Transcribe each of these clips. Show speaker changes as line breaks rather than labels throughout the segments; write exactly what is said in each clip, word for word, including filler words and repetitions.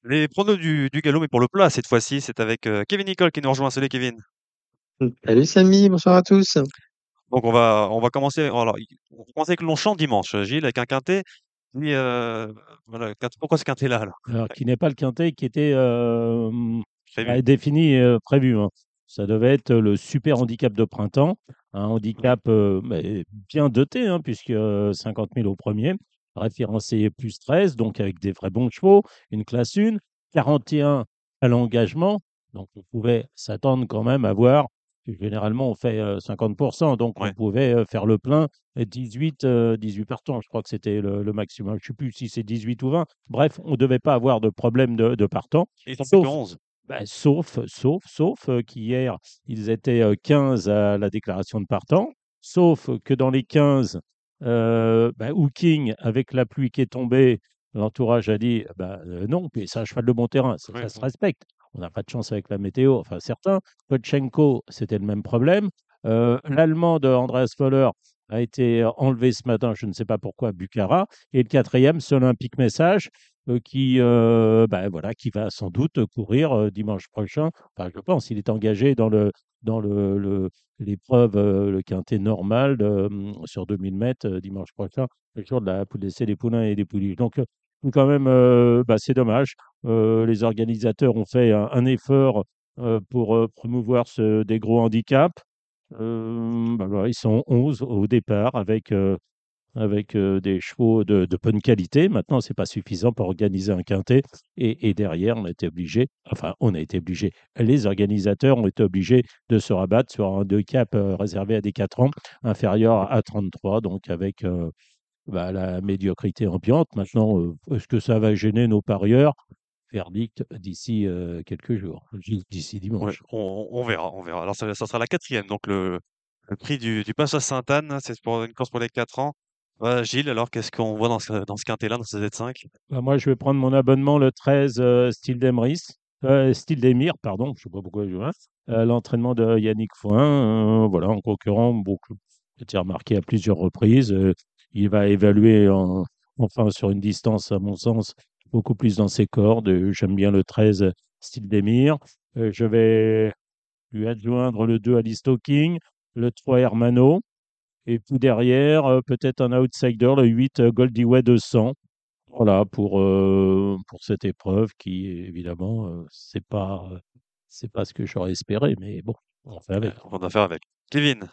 Les pronos du, du galop, mais pour le plat cette fois-ci, c'est avec euh, Kevin Nicole qui nous rejoint. Salut Kevin.
Salut Samy, bonsoir à tous.
Donc on va, on va commencer. Alors, il- on va commencer avec le Longchamp dimanche, Gilles, avec un quintet. Puis, euh, voilà, quintet- pourquoi ce quintet-là alors?
Alors, qui n'est pas le quintet qui était euh, hum,
Prévu.
bah, défini, euh, prévu, hein. Ça devait être le super handicap de printemps, un handicap euh, mais bien doté, hein, puisque euh, cinquante mille au premier, référencé plus treize, donc avec des vrais bons chevaux, une classe un, quarante et un à l'engagement, donc on pouvait s'attendre quand même à voir, généralement on fait euh, cinquante pour cent, donc on
Ouais.
pouvait euh, faire le plein, et dix-huit, euh, dix-huit partants, je crois que c'était le, le maximum, je ne sais plus si c'est dix-huit ou vingt. Bref, on ne devait pas avoir de problème de, de partant,
Et ils sont plus que
sauf,
onze.
ben, sauf, sauf, sauf euh, qu'hier, ils étaient euh, quinze à la déclaration de partant, sauf que dans les quinze, euh, ben, Hooking, avec la pluie qui est tombée, l'entourage a dit ben, euh, non, puis c'est un cheval de bon terrain, ça,
Ouais,
ça se
ouais.
respecte. On n'a pas de chance avec la météo, enfin certains. Potchenko, c'était le même problème. Euh, L'Allemand de Andreas Voller a été enlevé ce matin, je ne sais pas pourquoi, à Bukhara. Et le quatrième, c'est Olympique Message, euh, qui, euh, ben voilà, qui va sans doute courir euh, dimanche prochain. Enfin, je pense, il est engagé dans le dans le, le- l'épreuve, euh, le quintet normal de, hum, sur deux mille mètres euh, dimanche prochain, le jour de la poule d'essai des poulains et des pouliches. Donc, euh, quand même, euh, bah, c'est dommage. Euh, les organisateurs ont fait un, un effort euh, pour euh, promouvoir ce, des gros handicaps. Euh, bah, voilà, ils sont onze au départ avec, euh, avec euh, des chevaux de, de bonne qualité. Maintenant, c'est pas suffisant pour organiser un quintet. Et, et derrière, on a été obligé, enfin, on a été obligé, les organisateurs ont été obligés de se rabattre sur un handicap euh, réservé à des quatre ans, inférieur à trente-trois, donc avec euh, bah, la médiocrité ambiante. Maintenant, euh, est-ce que ça va gêner nos parieurs? Verdict d'ici euh, quelques jours, d'ici
Ouais,
dimanche.
on, on verra, on verra. Alors ça, ça sera la quatrième, donc le, le prix du, du Passage Sainte-Anne, c'est pour une course pour les quatre ans. Voilà, Gilles, alors qu'est-ce qu'on voit dans ce, dans ce quintet-là, dans ce Z cinq?
Bah, moi, je vais prendre mon abonnement le treize, euh, style d'Emrys, euh, style d'Emir, pardon, je ne sais pas pourquoi je joue, hein. Euh, l'entraînement de Yannick Foin, euh, voilà, en concurrent, beaucoup, été remarqué à plusieurs reprises. Euh, il va évaluer en- enfin sur une distance, à mon sens, beaucoup plus dans ses cordes. Euh, J'aime bien le treize, style d'Emir. Euh, je vais lui adjoindre le deux Alice Talking, le trois Hermano, et puis derrière, euh, peut-être un outsider, le huit euh, Goldie Way deux cents. Voilà, pour, euh, pour cette épreuve qui, évidemment, euh, c'est pas, euh, c'est pas ce que j'aurais espéré, mais bon, on fait
Ouais,
avec.
on va faire avec. Kevin.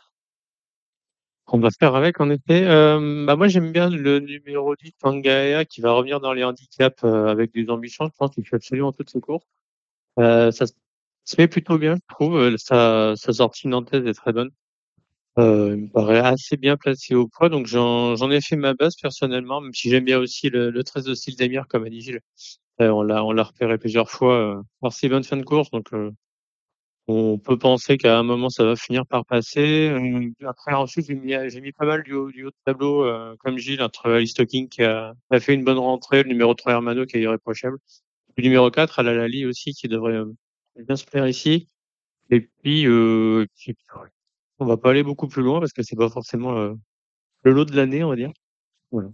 On va faire avec, en effet. Euh, bah moi, j'aime bien le numéro dix, Pangaea, qui va revenir dans les handicaps euh, avec des ambitions. Je pense qu'il fait absolument toutes ses courses. Euh, ça se se fait plutôt bien, je trouve. Euh, Sa, sa sortie nantaise est très bonne. Euh, il me paraît assez bien placé au poids, donc j'en, j'en ai fait ma base personnellement, même si j'aime bien aussi le, le treize de style d'Amir, comme a dit Gilles. Euh, on l'a, on l'a repéré plusieurs fois euh, par ses bonnes fins de course, donc euh, on peut penser qu'à un moment, ça va finir par passer. Euh, Après, ensuite, j'ai mis, j'ai mis pas mal du haut, du haut de tableau, euh, comme Gilles, entre Alice Stocking qui a, qui a fait une bonne rentrée, le numéro trois Hermano qui est irréprochable, le numéro quatre Alalali aussi qui devrait euh, bien se plaire ici. Et puis, euh, puis, on va pas aller beaucoup plus loin parce que c'est pas forcément euh, le lot de l'année, on va dire. Voilà.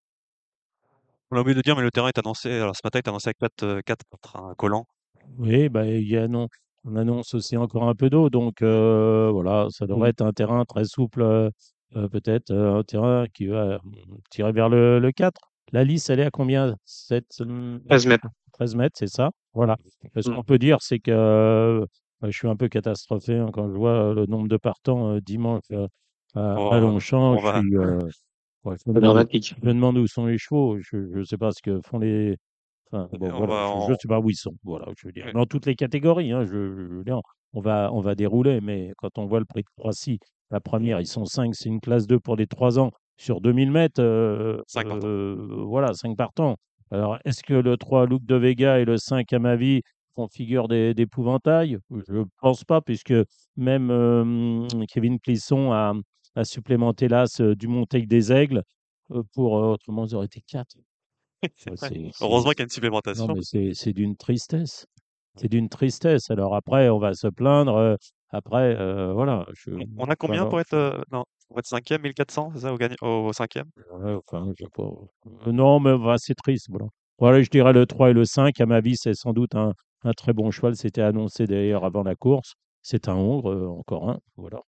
On a oublié de dire, mais le terrain est annoncé. Alors ce matin, il est annoncé à quatre, quatre collants.
Oui, bah, il y a, non, on annonce aussi encore un peu d'eau, donc euh, voilà, ça devrait
Mm.
être un terrain très souple, euh, euh, peut-être euh, un terrain qui va hum, tirer vers le, le quatre. La lisse, elle est à combien? sept,
treize mètres.
treize mètres, c'est ça? Voilà. Ce
Mm.
qu'on peut dire, c'est que euh, je suis un peu catastrophé hein, quand je vois le nombre de partants euh, dimanche euh, à, à
Oh,
Longchamp.
on
Je
va,
suis, euh, ouais, je me
C'est
demande,
dramatique.
je me demande où sont les chevaux. Je ne sais pas ce que font les. Enfin, bon,
on
voilà,
va,
je ne
en-
sais pas où ils sont. Voilà, je veux dire.
ouais.
Dans toutes les catégories, hein, je, je veux dire, on va, on va dérouler, mais quand on voit le prix de Croatie, la première, ils sont cinq, c'est une classe deux pour les trois ans sur deux mille mètres. Euh,
cinq partants.
euh, voilà, cinq partants. Alors, est-ce que le trois Luc de Vega et le cinq Amavi font figure d'é- d'épouvantail? Je ne pense pas, puisque même euh, Kevin Plisson a, a supplémenté l'as euh, du Monteil des Aigles euh, pour, euh, autrement, ils auraient été quatre.
C'est
Ouais,
vrai.
c'est, c'est-
Heureusement qu'il y a une
non,
supplémentation.
mais c'est c'est d'une tristesse. C'est d'une tristesse. Alors après, on va se plaindre. euh, après, euh, voilà. Je,
On on a
enfin,
combien
non,
pour être,
je-
euh, non, pour être cinquième, mille quatre cents, c'est ça, au, gagne- au cinquième?
ouais, enfin, je sais pas. Euh, non, mais bah, c'est triste. Voilà. Voilà, je dirais le trois et le cinq. À ma vie, c'est sans doute un, un très bon cheval. C'était annoncé d'ailleurs avant la course. C'est un hongre, euh, encore un. Voilà.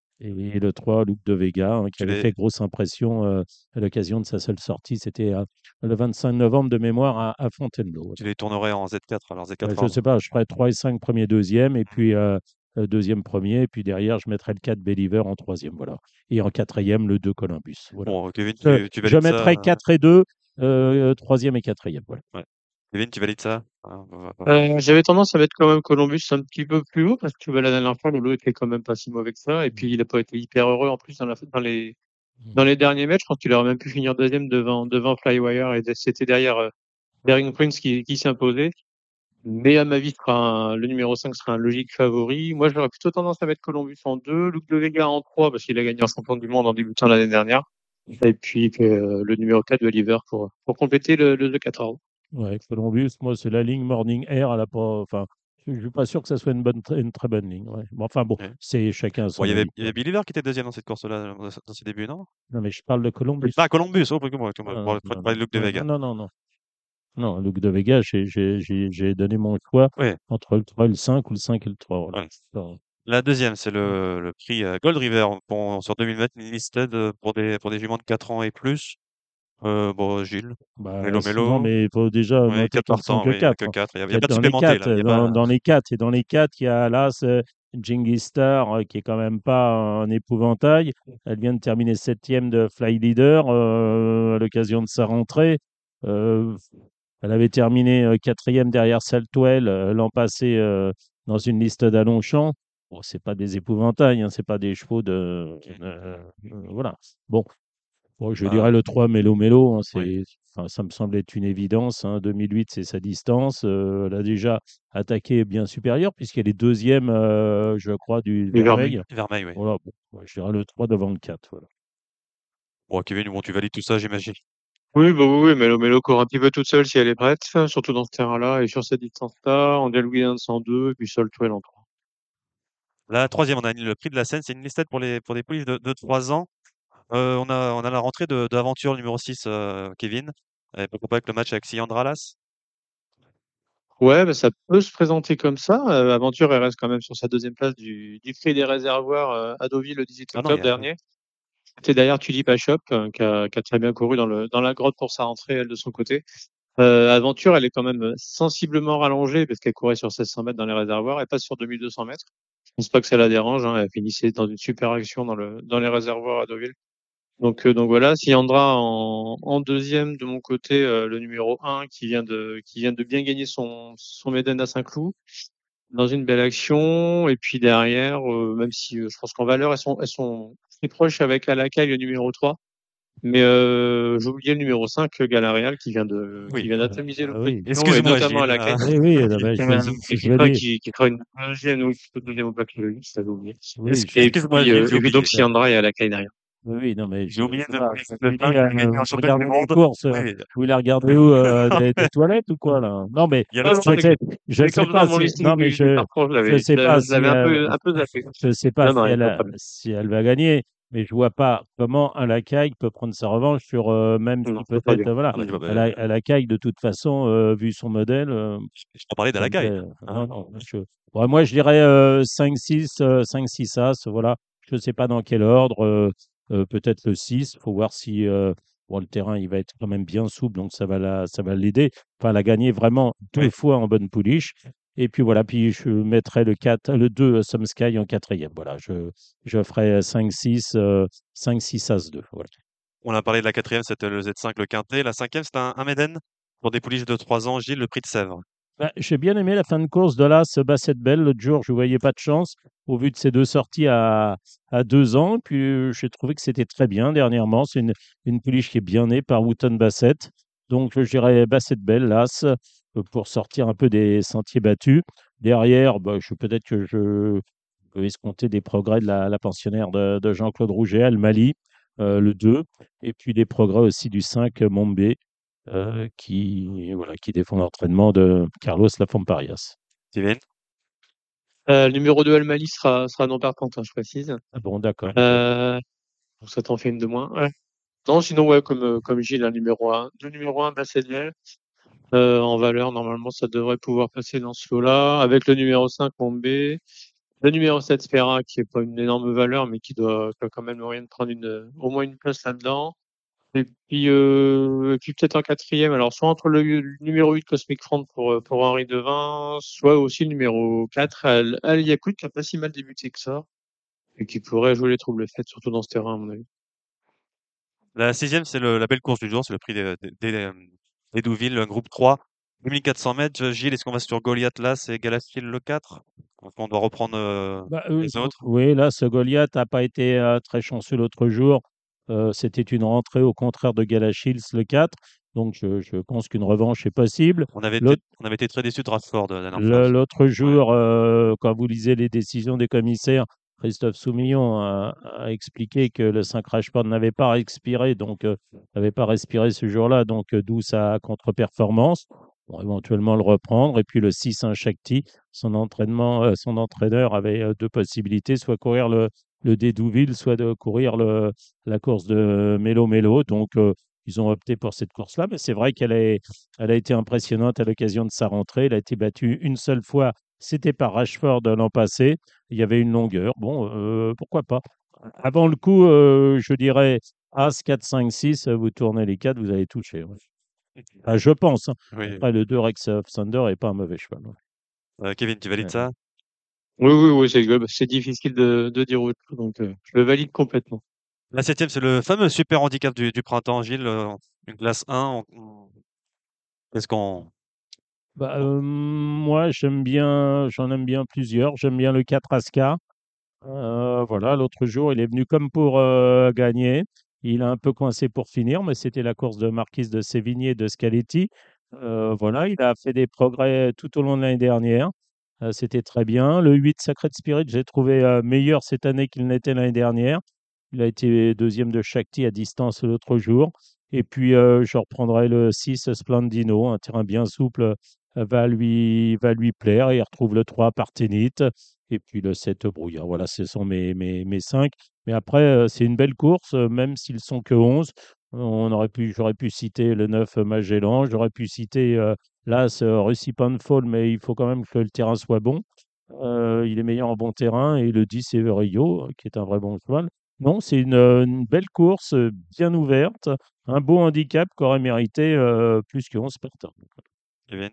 Et le trois, Luc de Vega, hein, qui
Tu
avait
les,
fait grosse impression euh, à l'occasion de sa seule sortie. C'était euh, le vingt-cinq novembre de mémoire à, à Fontainebleau. Voilà.
tu les tournerais en Z quatre, alors
Ouais,
Z quatre
je ne
ordre.
sais pas, je ferais trois et cinq premier, deuxième, et
Mm.
puis euh, euh, deuxième, premier, et puis derrière, je mettrais le quatre Believer en troisième. Voilà. Et en quatrième, le deux Columbus. Voilà.
Bon, Kevin,
Je,
tu, tu
je
valides ça?
mettrais quatre et deux, euh, troisième et quatrième. Voilà.
Ouais. Kevin, tu valides ça? Ah, bah, bah,
Euh, j'avais tendance à mettre quand même Columbus un petit peu plus haut parce que bah, la dernière fois, Lolo était quand même pas si mauvais que ça. Et puis, il a pas été hyper heureux en plus dans, la, dans les
Mm.
dans les derniers matchs. Je pense qu'il aurait même pu finir deuxième devant devant Flywire et c'était derrière euh, Daring Prince qui, qui s'est imposé. Mais à ma vie, ce sera un- le numéro cinq sera un logique favori. Moi, j'aurais plutôt tendance à mettre Columbus en deux, Luc de Vega en trois parce qu'il a gagné un champion du monde en débutant l'année dernière. Et puis euh, le numéro quatre de Oliver pour pour compléter le, le, le quatre ordre.
Ouais, Columbus, moi, c'est la ligne Morning Air. Elle a pas, enfin, je ne suis pas sûr que ça soit une, bonne, une très bonne ligne. Ouais. Bon, enfin, bon,
ouais.
c'est chacun
Bon, il
son
y avait,
avis.
il y avait Believer qui était deuxième dans cette course-là, dans dans ses débuts, non?
Non, mais je parle de Columbus.
Ah, Columbus, oh, excuse-moi, excuse-moi,
Non,
pour
non,
pour
non,
parler de Luc de
non,
Vega.
non, non, non. Non, Luc de Vega, j'ai j'ai- j'ai- j'ai donné mon choix
Oui,
entre le trois et le cinq ou le cinq et le trois. Voilà.
ouais.
Ça,
La deuxième, c'est le, le prix euh, Gold River pour, sur deux mille vingt, listed euh, pour des, pour des juments de quatre ans et plus. Euh, bon, Gilles,
bah,
Mélo
c- non,
Mélo,
mais il faut déjà
oui,
noter
quatre
qu'ils ne sont
partants,
que
oui, il n'y en a
quatre.
que quatre. Il n'y a, il y
Il y
a
a
pas de
dans les
supplémenté,
quatre,
là. Il y
euh,
a
dans,
pas...
dans les quatre, et dans les quatre, il y a l'As, euh, Jingyi Star, euh, qui est quand même pas un épouvantail. Elle vient de terminer septième de Fly Leader euh, à l'occasion de sa rentrée. Euh, Elle avait terminé euh, quatrième derrière Saltwell euh, l'an passé euh, dans une liste d'Alongchamp. Bon, c'est pas des épouvantails, hein, c'est pas des chevaux de. Euh, euh, voilà. Bon, bon, je dirais
Ah,
le trois Mélo Mélo. Hein,
oui.
c'est, enfin, ça me semble être une évidence. Hein, deux mille huit, c'est sa distance. Euh, elle a déjà attaqué bien supérieur, puisqu'elle est deuxième, euh, je crois, du
Les Vermeils.
Vermeil.
Vermeil, oui.
Voilà, bon, ouais, je dirais le trois devant le quatre. Voilà.
Bon, Kevin, bon, tu valides tout ça, j'imagine.
Oui, bah oui, oui, Melo Melo court un petit peu toute seule si elle est prête, surtout dans ce terrain-là et sur cette distance-là. Angel Williams en deux, et puis Soltwell en trois.
La troisième, on a le prix de la Seine, c'est une listed pour les, pour des poulies de, de trois ans. Euh, on a, on a la rentrée de, d'Aventure numéro six, euh, Kevin. Et pourquoi pas avec le match avec Siandralas?
Ouais, bah, ça peut se présenter comme ça. Euh, Aventure, elle reste quand même sur sa deuxième place du, du prix des réservoirs euh, à Deauville le dix-huit
Ah non, il y
octobre
a...
dernier. C'était derrière Tulip Ashop, euh, qui a, qui a très bien couru dans, le, dans la grotte pour sa rentrée, elle, de son côté. Euh, Aventure, elle est quand même sensiblement rallongée parce qu'elle courait sur seize cents mètres dans les réservoirs et pas sur deux mille deux cents mètres. Je pense pas que ça la dérange. Hein. Elle finissait dans une super action dans, le, dans les réservoirs à Deauville. Donc, euh, donc voilà, Siandra en, en deuxième de mon côté, euh, le numéro un qui vient de qui vient de bien gagner son son Méden à Saint-Cloud dans une belle action. Et puis derrière, euh, même si euh, je pense qu'en valeur elles sont elles sont très proches avec la Lacaille, le numéro trois. Mais euh, j'ai oublié le numéro cinq, Galarial, qui vient de qui
Oui.
vient
Euh,
d'atomiser
ah oui.
l'opposition et
Excuse-moi,
notamment à
Gilles.
la
Ah,
Lacaille.
Oui, oui, euh, bah,
Et,
je
euh,
vais,
et
je
qui
vais
fera
dire.
qui, qui fera une deuxième ou plutôt deuxième au bac, j'avais oublié.
Oui,
ex-
je,
Et
excuse-moi,
puis
Gilles,
euh,
j'ai
et puis donc
oublié.
Siandra et à la Caille derrière.
Oui, oui, non, mais
J'ai
je,
oublié
ça
de
va,
oublier
je
le
me dis,
cinq qui a gagné
euh,
un
vous
championnat du
regardez les
monde.
courses, euh,
Oui.
vous les regardez où, euh, des, des toilettes ou quoi, là? Non, mais
Il y a
Ah
le
non,
cinq.
mais
peut-être, je
mais
sais
comme dans
pas
mon
si,
listing
non, mais
du, du
je,
parcours, je
je
l'avais,
sais
je
pas
l'avais je
si,
l'avais un
euh,
peu, un peu zappé.
je sais pas
Non,
si
non, il y a
elle
pas de
a,
problème.
si elle va gagner, mais je vois pas comment un Lacaille peut prendre sa revanche sur, euh, même
Non,
si
c'est pas
peut-être,
dur.
euh, voilà,
Ah bah, je,
elle
bah,
a, elle a Caille de toute façon, euh, vu son modèle, euh,
je t'en parlais
ça me plaît.
d'Alacaille.
Non,
Hein.
non, je, ouais, moi, je dirais euh, cinq six, euh, cinq six As, voilà. Je ne sais pas dans quel ordre, euh, euh, peut-être le six. Il faut voir si euh, bon, le terrain il va être quand même bien souple, donc ça va la, ça va l'aider. Enfin, elle a gagné vraiment deux
Oui.
fois en bonne pouliche. Et puis voilà, puis je mettrai le quatre, le deux euh, Some Sky en quatrième. Voilà, je, je ferai cinq six, euh, cinq six As deux. Voilà.
On a parlé de la quatrième, c'était le Z cinq, le quintet. La cinquième, c'était un, un Méden pour des pouliches de trois ans. Gilles, le prix de Sèvres.
Bah, j'ai bien aimé la fin de course de l'As Bassett Bell. L'autre jour, je ne voyais pas de chance au vu de ces deux sorties à, à deux ans. Puis euh, j'ai trouvé que c'était très bien dernièrement. C'est une, une pouliche qui est bien née par Wooton Bassett. Donc je dirais Bassett Bell, l'As, euh, pour sortir un peu des sentiers battus. Derrière, bah, je, peut-être que je peux escompter des progrès de la, la pensionnaire de, de Jean-Claude Rouget, Al Mali, euh, le deux. Et puis des progrès aussi du cinq Mombé euh, qui, voilà, qui défend l'entraînement de Carlos Lafomparias.
Kevin?
Euh, le numéro deux, Almali sera, sera non partante, hein, je précise.
Ah bon, d'accord.
Euh, donc ça t'en fait une de moins. Ouais. Non, sinon, ouais, comme, euh, comme Gilles, un numéro un. Le numéro un, Bassett Bell. Euh, en valeur, normalement, ça devrait pouvoir passer dans ce lot-là. Avec le numéro cinq, Mombé. Le numéro sept, Ferra, qui est pas une énorme valeur, mais qui doit, qui a quand même le moyen de prendre une, au moins une place là-dedans. Et puis, euh, et puis peut-être en quatrième, alors soit entre le, le numéro huit, Cosmic Front pour, euh, pour Henri Devin, soit aussi le numéro quatre, Al, Al Yakout, qui a pas si mal débuté que ça, et qui pourrait jouer les troubles faits, surtout dans ce terrain, à mon avis.
La sixième, c'est le- la belle course du jour, c'est le prix des, des, des, euh, des Douville, le groupe trois, deux mille quatre cents mètres. Gilles, est-ce qu'on va sur Goliath là? C'est Galassil le quatre? Donc, on doit reprendre euh,
Bah, euh,
les autres.
oui, là, ce Goliath n'a pas été euh, très chanceux l'autre jour. Euh, c'était une rentrée au contraire de Galachils le quatre. Donc, je, je pense qu'une revanche est possible.
On avait été,
L'autre
on avait été très déçus de Radford euh, la dernière fois
le-
aussi.
l'autre
Ouais.
jour, euh, quand vous lisez les décisions des commissaires, Christophe Soumillon a, a expliqué que le cinq Rashford n'avait pas expiré, donc euh, n'avait pas respiré ce jour-là, donc euh, d'où sa contre-performance. Bon, éventuellement le reprendre. Et puis le six, un Shakti, son entraînement, euh, son entraîneur avait euh, deux possibilités, soit courir le, le Dédouville, soit de courir le, la course de Mélo Mélo. Donc euh, ils ont opté pour cette course-là, mais c'est vrai qu'elle est, elle a été impressionnante à l'occasion de sa rentrée. Elle a été battue une seule fois. C'était par Rashford l'an passé. Il y avait une longueur. Bon, euh, pourquoi pas. Avant le coup, euh, je dirais As, quatre, cinq, six. Vous tournez les quatre, vous allez toucher. Ouais. Ah, je pense, hein.
Oui.
Après, le deux Rex of Thunder n'est pas un mauvais cheval. Ouais.
Euh, Kevin, tu valides
Ouais.
ça?
Oui, oui, oui, c'est, c'est difficile de, de dire autre chose, donc euh, je le valide complètement.
La septième, c'est le fameux super handicap du, du printemps, Gilles. euh, une classe un. on- on- Qu'est-ce qu'on...
Bah, euh, moi, j'aime bien, j'en aime bien plusieurs. J'aime bien le quatre Asca. Euh, voilà, l'autre jour, il est venu comme pour euh, gagner. Il a un peu coincé pour finir, mais c'était la course de Marquise de Sévigné et de Scaletti. Euh, voilà, il a fait des progrès tout au long de l'année dernière. Euh, c'était très bien. Le huit Sacred Spirit, j'ai trouvé euh, meilleur cette année qu'il n'était l'année dernière. Il a été deuxième de Shakti à distance l'autre jour. Et puis, euh, je reprendrai le six Splendino, un terrain bien souple euh, va lui, va lui plaire. Et il retrouve le trois Partenit. Et puis le sept Brouillard. Voilà, ce sont mes, mes, mes cinq. Mais après, euh, c'est une belle course, euh, même s'ils sont que onze. On aurait pu, j'aurais pu citer le neuf Magellan, j'aurais pu citer euh, l'As euh, Russie Fall, mais il faut quand même que le terrain soit bon. Euh, il est meilleur en bon terrain. Et le dix Everio, qui est un vrai bon cheval. Non, c'est une, euh, une belle course, euh, bien ouverte, un beau handicap qui aurait mérité euh, plus que onze partants.
Kevin?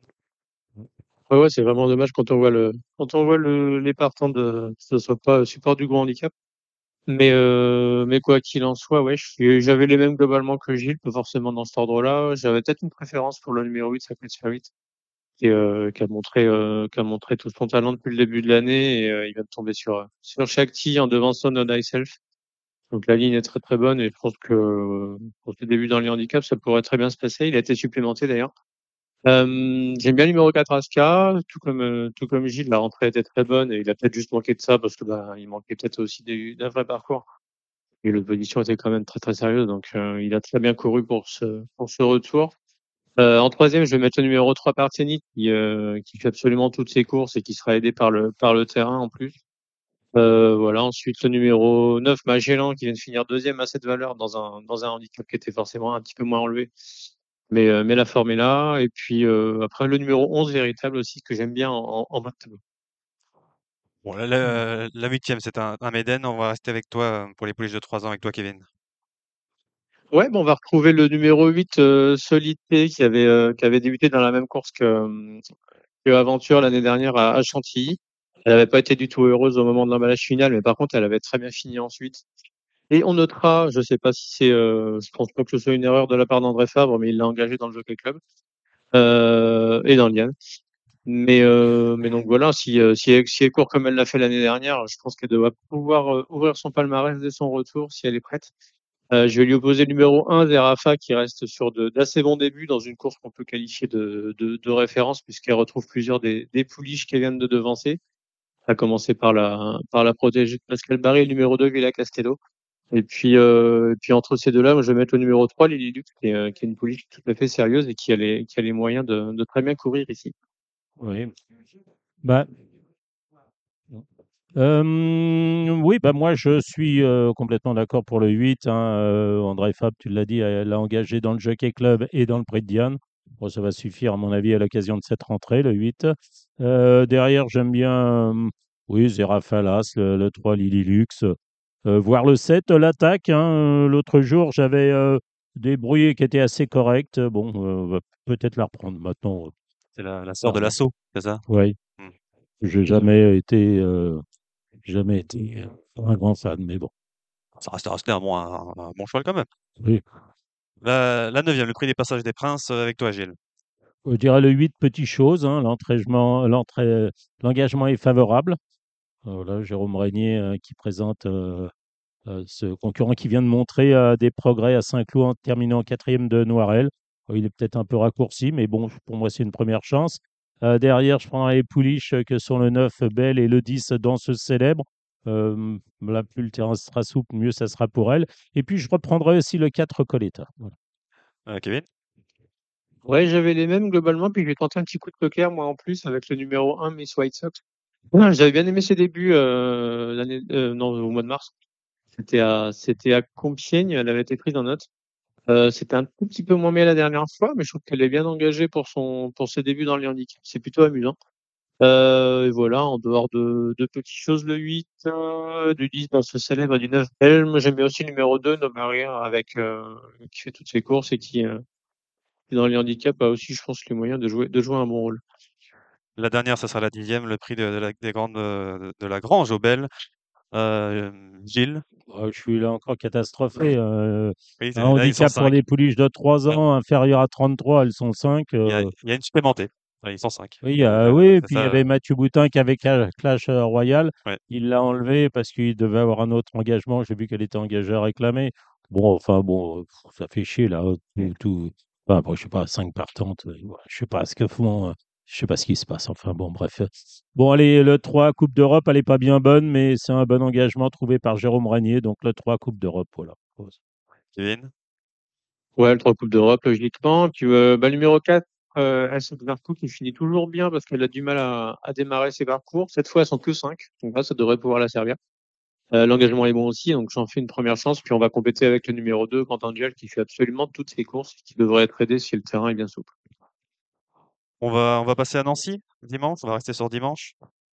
Ouais, ouais, c'est vraiment dommage quand on voit le, quand on voit le, les partants de, que ce soit pas support du gros handicap. Mais, euh, mais quoi qu'il en soit, ouais, je suis- j'avais les mêmes globalement que Gilles, pas forcément dans cet ordre-là. J'avais peut-être une préférence pour le numéro huit, Sacred Spirit, qui, euh, qui a montré, euh, qui a montré tout son talent depuis le début de l'année et euh, il vient de tomber sur, euh, sur Shakti en devançant No Thyself. Donc la ligne est très très bonne et je pense que euh, pour ce début dans les handicaps, ça pourrait très bien se passer. Il a été supplémenté d'ailleurs. Euh, j'aime bien le numéro quatre Aska, tout comme, euh, tout comme Gilles, la rentrée était très bonne et il a peut-être juste manqué de ça parce que bah, il manquait peut-être aussi des- d'un vrai parcours. Et l'opposition était quand même très très sérieuse, donc euh, il a très bien couru pour ce, pour ce retour. Euh, en troisième, je vais mettre le numéro trois Parthenit qui, euh, qui fait absolument toutes ses courses et qui sera aidé par le, par le terrain en plus. Euh, voilà. Ensuite, le numéro neuf Magellan, qui vient de finir deuxième à cette valeur dans un, dans un handicap qui était forcément un petit peu moins enlevé. Mais, euh, mais la forme est là. Et puis, euh, après, le numéro onze Véritable aussi, que j'aime bien en, en bas de tableau.
Bon, la, la, la huitième, c'est un, un Méden. On va rester avec toi euh, pour les pouliches de trois ans avec toi, Kevin.
Ouais, bon, on va retrouver le numéro huit euh, Solité, qui avait, euh, qui avait débuté dans la même course que, euh, que Aventure l'année dernière à, à Chantilly. Elle n'avait pas été du tout heureuse au moment de l'emballage final, mais par contre, elle avait très bien fini ensuite. Et on notera, je sais pas si c'est, euh, je pense pas que ce soit une erreur de la part d'André Fabre, mais il l'a engagé dans le Jockey Club euh, et dans Liane. Mais, euh, mais donc voilà, si, euh, si, elle, si elle court comme elle l'a fait l'année dernière, je pense qu'elle doit pouvoir euh, ouvrir son palmarès dès son retour si elle est prête. Euh, je vais lui opposer le numéro un, Zerafa, qui reste sur de- d'assez bons débuts dans une course qu'on peut qualifier de, de, de référence, puisqu'elle retrouve plusieurs des, des pouliches qu'elle vient de devancer, à commencer par la, par la protégée de Pascal Barry et le numéro deux, Villa Castello. Et puis, euh, et puis entre ces deux-là, moi, je vais mettre le numéro trois, Lily Luxe, qui est, euh, qui est une pouliche tout à fait sérieuse et qui a les, qui a les moyens de, de très bien courir ici.
Oui. Bah, euh, oui, bah moi je suis euh, complètement d'accord pour le huit, hein. Euh, André Fab, tu l'as dit, elle l'a engagé dans le Jockey Club et dans le Prix de Diane. Bon, ça va suffire, à mon avis, à l'occasion de cette rentrée, le huit. Euh, derrière, j'aime bien, euh, oui, Zerafalas, le, le trois Lililux. Euh, voir le sept, euh, l'attaque, hein. Euh, L'autre jour, j'avais euh, des bruits qui étaient assez corrects. Bon, euh, on va peut-être la reprendre maintenant. euh,
C'est la, la sœur de
Clairement.
l'assaut, c'est ça?
Oui,
Hmm.
j'ai jamais été, euh, jamais été euh, un grand fan, mais bon.
Ça reste, resté un bon, un, un bon cheval quand même.
Oui.
La, la neuvième, le prix des passages des princes euh, avec toi, Gilles.
Je dirais le huit, petites choses, hein. L'entraînement, l'entrée- l'engagement est favorable. Euh, Voilà, Jérôme Régnier euh, qui présente euh, euh, ce concurrent qui vient de montrer euh, des progrès à Saint-Cloud en terminant quatrième de Noirel. Euh, Il est peut-être un peu raccourci, mais bon, pour moi, c'est une première chance. Euh, derrière, je prends les pouliches euh, que sont le neuf Belle et le dix Danseuse Célèbre. Euh, là, plus le terrain sera souple, mieux ça sera pour elle. Et puis, je reprendrai aussi le quatre Coletta. Voilà.
Euh, Kevin?
Ouais, j'avais les mêmes globalement, puis j'ai tenté un petit coup de poker, moi en plus, avec le numéro un, Miss White Sox. Ouais, j'avais bien aimé ses débuts euh, l'année, euh, non, au mois de mars. C'était à, c'était à Compiègne, elle avait été prise en note. Euh, c'était un tout petit peu moins bien la dernière fois, mais je trouve qu'elle est bien engagée pour son, pour ses débuts dans le handicap. C'est plutôt amusant. Euh, et voilà, en dehors de, de petites choses, le huit, euh, du dix dans ce célèbre, du neuf Helm. J'aime bien aussi le numéro deux, Nomaria, avec, euh, qui fait toutes ses courses et qui, euh, qui dans les handicaps a aussi, je pense, les moyens de jouer, de jouer un bon rôle.
La dernière, ça sera la dixième, le prix de, de la, des grandes, euh, de la Grange aux Belles. Euh, Gilles?
Euh, je suis là encore catastrophé. Euh,
Oui,
un
c'est- là, ils sont
handicap pour
cinq.
les pouliches de trois
Ah,
ans, inférieur à trente-trois, elles sont cinq.
il y a, il y a une supplémentée. Ouais, ils sont cinq.
Oui,
Donc,
euh,
euh,
oui, et
c'est
puis il y
ça.
avait Mathieu Boutin qui avait cla- Clash euh, Royal.
Ouais.
Il l'a enlevé parce qu'il devait avoir un autre engagement. J'ai vu qu'elle était engagée à réclamer. Bon, enfin, bon, euh, ça fait chier là. Tout, tout... Enfin, bon, je sais pas, cinq partantes. euh, ouais, je sais pas ce que font. euh, Je sais pas ce qui se passe. Enfin, bon, bref. Bon, allez, le trois Coupe d'Europe, elle est pas bien bonne, mais c'est un bon engagement trouvé par Jérôme Ragnier. Donc, le trois Coupe d'Europe, voilà.
Kevin?
Ouais, le trois Coupes d'Europe, logiquement. Puis, euh, bah, le numéro quatre, euh, S S Verco, qui finit toujours bien parce qu'elle a du mal à, à démarrer ses parcours. Cette fois, elles sont que cinq. Donc là, ça devrait pouvoir la servir. Euh, l'engagement est bon aussi, donc j'en fais une première chance. Puis on va compléter avec le numéro deux, Quentin Duel, qui fait absolument toutes ses courses et qui devrait être aidé si le terrain est bien souple.
On va, on va passer à Nancy, dimanche. On va rester sur dimanche.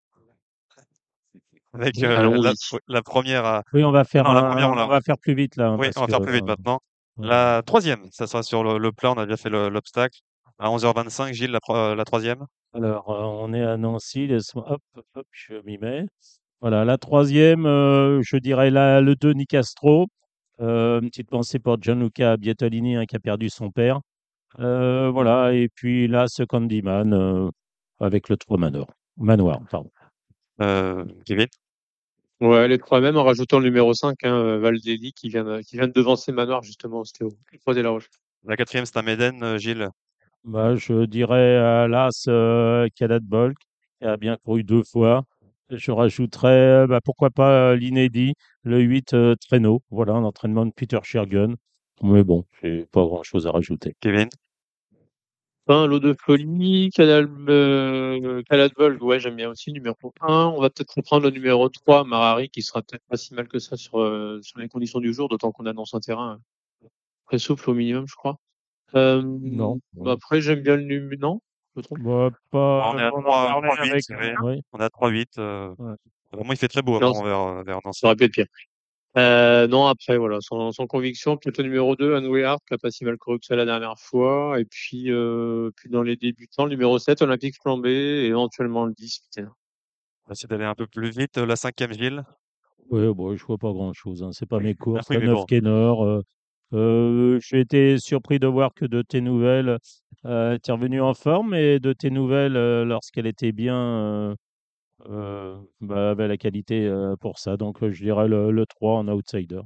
Avec
Oui,
euh, la,
Allons-y.
la première, à-
oui, on va
ah
faire
non, la première,
un,
on
on
l'a.
va faire plus vite là, hein,
Oui,
parce
on va
que
faire plus vite
euh,
maintenant.
ouais.
La troisième, ça sera sur le, le plat. On a déjà fait le- l'obstacle. À onze heures vingt-cinq, Gilles, la, pro- euh, la troisième.
Alors, euh, on est à Nancy. Laisse-moi, hop, hop, hop, je m'y mets. Voilà, la troisième, euh, je dirais la, le deux, Nicastro. Euh, une petite pensée pour Gianluca Bietolini, hein, qui a perdu son père. Euh, voilà, et puis là, ce Candyman euh, avec le trois Manoir. Manoir, pardon.
Euh, Kevin.
Ouais, les trois mêmes en rajoutant le numéro cinq, hein, euh, Valdelli, qui vient, de- qui vient de devancer Manoir, justement, c'était au Croisé la Roche.
La quatrième, c'est un Méden, euh, Gilles.
Bah, je dirais à l'As euh, Kalat Bolk, qui a bien couru deux fois. Je rajouterais, bah, pourquoi pas euh, l'inédit, le huit euh, Traîneau. Voilà, un entraînement de Peter Shirgun. Mais bon, j'ai pas grand-chose à rajouter.
Kevin.
Un lot de folie, Canal, euh, Canal Vol, ouais, j'aime bien aussi, numéro un. On va peut-être reprendre le numéro trois, Marari, qui sera peut-être pas si mal que ça sur, euh, sur les conditions du jour, d'autant qu'on annonce un terrain très souple au minimum, je crois. Euh,
Non.
bah
Ouais.
après, j'aime bien le numéro, non, je me trompe.
Bah,
Bon,
pas,
on est à
on en
trois,
parlait
trois, huit.
avec.
Ouais.
Oui.
On est à trois, huit. euh,
Ouais.
Vraiment, il fait très beau
Non,
apparemment
ça
vers, euh, vers
ça
Nancy.
aurait pu être pire. Euh, non, après, voilà, sans, sans conviction, peut-être le numéro deux, Anne Hart, qui a pas si mal couru que ça la dernière fois. Et puis, euh, puis dans les débutants, le numéro sept, Olympique Flambé, et éventuellement le dix, Peter.
On va essayer d'aller un peu plus vite. La cinquième, Gilles.
Ouais, bon, je vois pas grand-chose, hein. C'est pas mes
Ah
courses.
oui,
Le
mais
neuf
bon.
Kénor. Euh, euh, j'ai été surpris de voir que de tes nouvelles euh, était revenue en forme et de tes nouvelles, euh, lorsqu'elle était bien, euh, euh, bah, avait la qualité euh, pour ça. Donc, euh, je dirais le, le trois en outsider.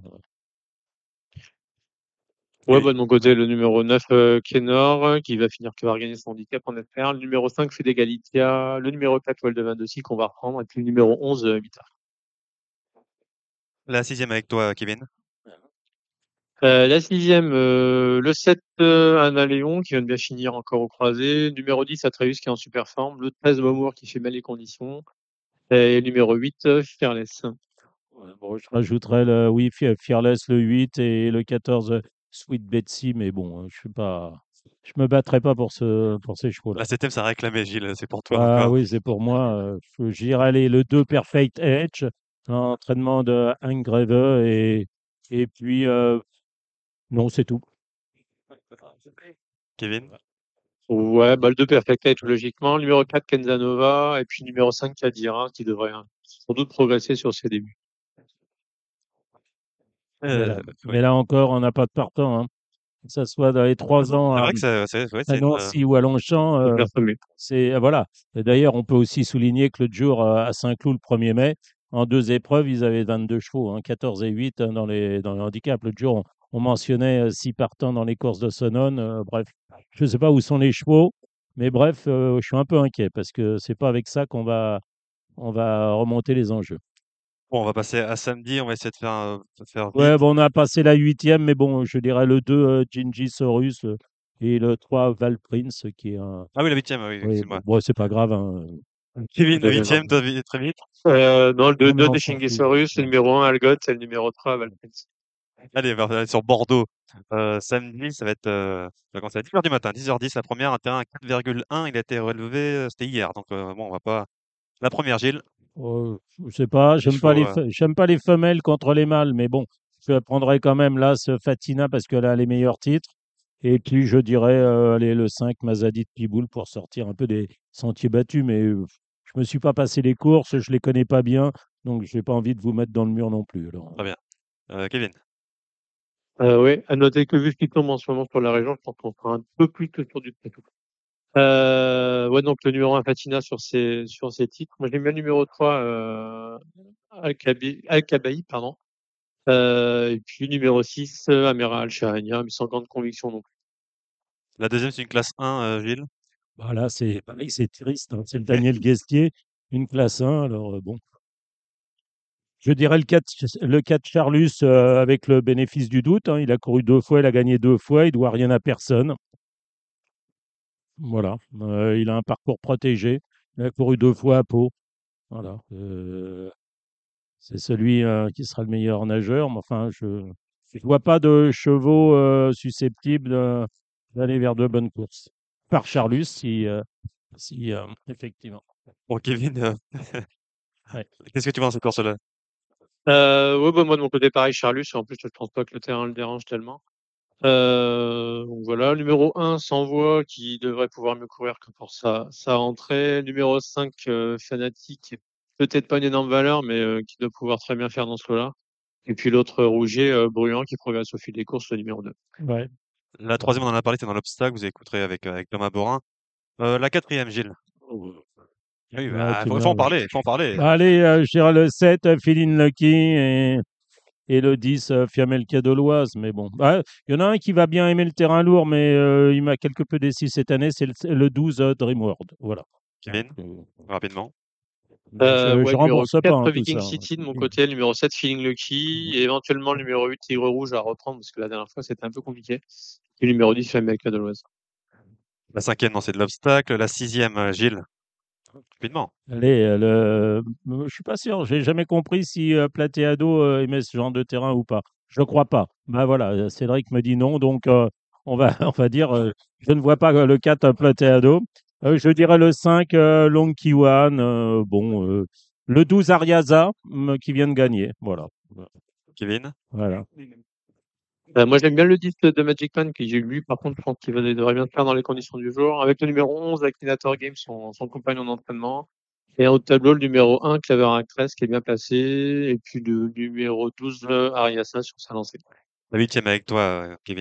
Ouais,
Kevin.
bah, de mon côté, le numéro neuf, euh, Kenor, euh, qui va finir par gagner son handicap en F R. Le numéro cinq, Fede Galicia. Le numéro quatre, Waldevan aussi, qu'on va reprendre. Et puis le numéro onze, euh, Vita.
La sixième avec toi, Kevin.
Euh, la sixième, euh, le sept, euh, Anna Léon, qui vient de bien finir encore au croisé. Numéro dix, Atreus, qui est en super forme. Le treize, Momour, qui fait mal les conditions. Et numéro huit, euh, Fearless.
Ouais, bon, je rajouterais le, oui, Fe- Fearless le huit et le quatorze Sweet Betsy, mais bon, euh, je suis pas, je me battrai pas pour ce, pour ces chevaux-là.
La septième, ça a réclamé, Gilles. C'est pour toi
Ah
encore.
oui, c'est pour moi. Euh, je- j'irai aller le deux Perfect Edge, l'entraînement de Hank Greve et, et puis, euh, non, c'est tout.
Kevin?
Ouais, bah, le deux Perfect Eight, logiquement. Numéro quatre, Kenzanova. Et puis numéro cinq, Kadira, qui devrait hein, sans doute progresser sur ses débuts.
Mais là,
Euh, oui.
mais là encore, on n'a pas de partant, hein. Que ça soit dans les trois ans
C'est
à,
vrai que ça- c'est ouais,
à
c'est une, euh,
Nancy ou à Longchamp,
C'est
euh,
bien semé.
c'est euh, voilà. Et d'ailleurs, on peut aussi souligner que l'autre jour euh, à Saint-Cloud, le premier mai, en deux épreuves, ils avaient vingt-deux chevaux, hein, quatorze et huit hein, dans les dans les handicaps. L'autre jour, on, on mentionnait euh, six partants dans les courses de Sonone. Euh, bref, je ne sais pas où sont les chevaux, mais bref, euh, je suis un peu inquiet parce que c'est pas avec ça qu'on va on va remonter les enjeux.
Bon, on va passer à samedi. On va essayer de faire, euh, de faire vite.
Ouais, bon, on a passé la huitième, mais bon, je dirais le deux, euh, Gingisaurus, euh, et le trois, Valprince, qui est un.
Ah oui, la huitième, oui,
Oui,
excuse-moi.
bon, bon, c'est pas grave, hein.
Kevin, la
C'est bien grave.
huitième, toi, vi- très vite.
Euh, non, le
Non,
deux,
mais
deux
on
de
s'en fout.
Shingisaurus, le
Ouais.
numéro un, Algot, et le numéro trois, Valprince.
Allez, on va aller sur Bordeaux. Euh, samedi, ça va être, euh, ça va commencer à dix heures du matin. dix heures dix, la première, un terrain à quatre virgule un. Il a été relevé, euh, c'était hier. Donc, euh, bon, on va pas. La première, Gilles.
Euh, je sais pas,
Les
j'aime pas
chevaux.
les,
euh,
fe- j'aime pas les femelles contre les mâles, mais bon, je prendrais quand même là ce Fatina parce qu'elle a les meilleurs titres. Et puis, je dirais, euh, allez, le cinq, Mazadi de Piboul pour sortir un peu des sentiers battus, mais euh, je me suis pas passé les courses, je les connais pas bien, donc j'ai pas envie de vous mettre dans le mur non plus. Alors.
Très bien. Euh, Kevin.
Euh, oui, à noter que vu ce qui tombe en ce moment sur la région, je pense qu'on fera un peu plus que sur du plateau. Euh, ouais, donc le numéro un, Fatina sur ses, sur ses titres. Moi, j'aime bien le numéro trois, euh, Alcabi- Alcabaï, pardon. Euh, et puis numéro six, euh, Amiral Charania, mais sans grande conviction non plus.
La deuxième, c'est une classe un, euh, Gilles.
Bah là, c'est pareil, c'est triste, hein. C'est le Daniel Guestier, une classe un. Alors, euh, bon, je dirais le quatre, le quatre Charlus euh, avec le bénéfice du doute, hein. Il a couru deux fois, il a gagné deux fois, il doit rien à personne. Voilà. Euh, il a un parcours protégé. Il a couru deux fois à Pau. Voilà. Euh, c'est celui euh, qui sera le meilleur nageur. Mais enfin, je ne vois pas de chevaux euh, susceptibles de- d'aller vers de bonnes courses. Par Charlus, si, euh, si euh, effectivement.
Bon, Kevin, euh,
Ouais.
qu'est-ce que tu vois dans cette course-là?
Euh, ouais, bah, moi, de mon côté, pareil, Charlus. En plus, je pense pas que le terrain le dérange tellement. Euh, donc voilà, numéro un, sans voix, qui devrait pouvoir mieux courir que pour sa, sa entrée. Numéro cinq, euh, Fanatique, peut-être pas une énorme valeur, mais euh, qui doit pouvoir très bien faire dans ce lot-là. Et puis l'autre, Rouget, euh, Bruyant, qui progresse au fil des courses, le numéro deux.
Ouais.
La troisième, on en a parlé, c'est dans l'obstacle. Vous écouterez avec, euh, avec Thomas Borin. Euh, la quatrième, Gilles. Oui,
Ouais,
bah,
tu
faut, faut en
m'as-
parler, faut en parler.
Bah, allez, euh, je dirais le sept, euh, Feeling Lucky, et, et le dix, euh, Fiamel Cadoloise. Mais bon, bah, il y en a un qui va bien aimer le terrain lourd, mais euh, il m'a quelque peu déçu cette année, c'est le, le douze, euh, Dream World. Voilà.
Kevin,
Euh,
rapidement.
mais
Euh,
je,
ouais,
je
numéro
rembourse pas hein,
quatre,
tout
Viking
ça, hein.
City de mon côté, le numéro sept, Feeling Lucky, et éventuellement le numéro huit, Tigre Rouge à reprendre, parce que la dernière fois, c'était un peu compliqué. Et le numéro dix, America de l'Ouest.
La cinquième, non, c'est de l'obstacle. La sixième, euh, Gilles. Rapidement.
Allez, euh, le... je suis pas sûr. J'ai jamais compris si euh, Plateado euh, aimait ce genre de terrain ou pas. Je crois pas. Bah voilà, euh, Cédric me dit non, donc euh, on va on va dire euh, je ne vois pas euh, le quatre euh, Plateado. Euh, je dirais le cinq euh, Long Kiwan. Euh, bon, euh, le douze Ariaza mm, qui vient de gagner. Voilà.
Kevin.
Voilà.
Euh, moi, j'aime bien le dix de Magic Man, que j'ai lu. Par contre, je pense qu'il va- devrait bien se faire dans les conditions du jour. Avec le numéro onze, Akinator Games, son, son compagnon d'entraînement. Et au tableau, le numéro un, Clever Actress, qui est bien placé. Et puis le numéro douze, euh, Ariasa, sur sa lancée.
La huitième avec toi, euh, Kevin.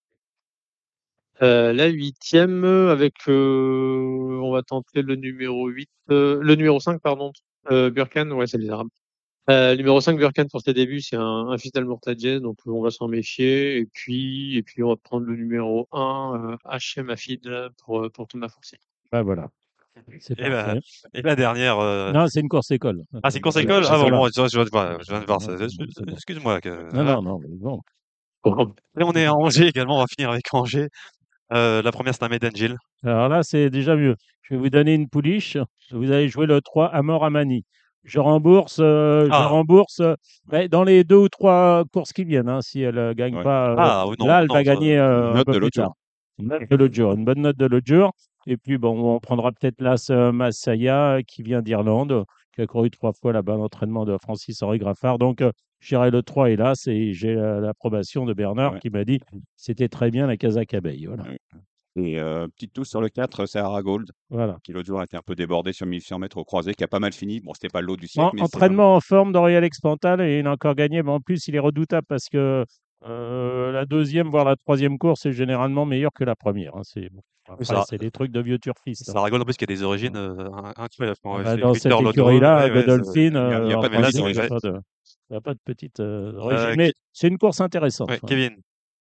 Euh, la huitième, euh, avec, euh, on va tenter le numéro huit, euh, le numéro cinq, pardon, euh, Burkan, ouais, c'est les Arabes. Euh, numéro cinq, Burkan, pour ses débuts, c'est un, un fils d'Al-Mourtadje, donc euh, on va s'en méfier. Et puis, et puis on va prendre le numéro un, euh, H M Afid, là, pour, euh, pour Thomas Fourcy.
Bah voilà. C'est
Et la,
parfait.
et la dernière. euh,
Non, c'est une course école.
Ah, c'est une course
Voilà,
école?
c'est
Ah bon,
ça.
Voilà.
bon, je, je, je- je viens de voir ça.
Non, c'est bon, c'est bon.
Excuse-moi. que-
Non,
hein.
non, non, mais bon.
Bon.
Et on est à Angers également. On va finir avec Angers. Euh, la première, c'est un Maiden, Gilles.
Alors là, c'est déjà mieux. Je vais vous donner une pouliche. Vous allez jouer le trois Amor Amani. Je rembourse, euh, je
Ah,
rembourse euh, mais dans les deux ou trois courses qui viennent, hein, si elle ne gagne
Ouais.
pas, euh,
ah, oui, non,
là, elle
non,
va
ça,
gagner euh, un
Note
peu
de
plus
l'autre jour.
tard. Une note de l'autre jour, une bonne note de l'autre jour. Et puis, bon, on prendra peut-être l'As euh, Massaya, euh, qui vient d'Irlande, qui a couru trois fois là-bas l'entraînement de Francis-Henri Graffard. Donc, euh, j'irai le trois, hélas, et j'ai euh, l'approbation de Bernard
Ouais.
qui m'a dit c'était très bien la Casaque Abeille. Voilà.
Ouais. Et euh, petite touche sur le quatre, c'est Aragold,
Voilà.
qui l'autre jour a été un peu débordé sur mille huit cents mètres au croisé, qui a pas mal fini. Bon, c'était pas le lot du
En-
siècle, mais c'est pas mal.
entraînement en forme d'Auriel Expantal et il a encore gagné. Mais en plus, il est redoutable parce que euh, la deuxième, voire la troisième course est généralement meilleure que la première, hein. C'est, bon,
oui,
après,
ça,
c'est des trucs de vieux turfistes, hein.
ça rigole en plus qu'il y a des origines
Ouais.
euh, in- incroyables.
Ah
On
bah,
fait
dans
Victor
cette
Lodreux,
écurie-là,
ouais, ouais, ça-
Godolphin,
Il n'y a, il y a
euh,
pas
ah,
de
mais là,
Randy,
petite
c'est
il n'y a
origine.
ouais.
pas de, il y a pas de petite euh, origine.
Euh,
Mais
Ke-
c'est une course intéressante.
ouais,
Ouais.
Kevin.